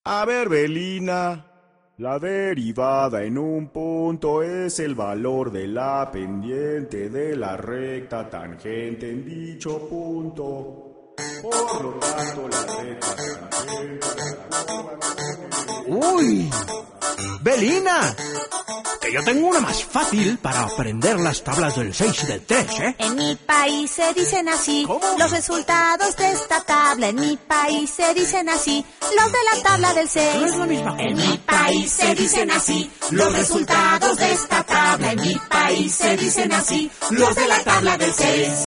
A ver, Belina, la derivada en un punto es el valor de la pendiente de la recta tangente en dicho punto. Por lo tanto, la recta tangente ¡Uy! ¡Belina! Que yo tengo una más fácil para aprender las tablas del 6 y del 3, ¿eh? En mi país se dicen así. ¿Cómo? Los resultados de esta tabla. En mi país se dicen así. Los de la tabla del 6. No es la misma cosa. En mi país se dicen así. Los resultados de esta tabla. En mi país se dicen así. Los de la tabla del 6.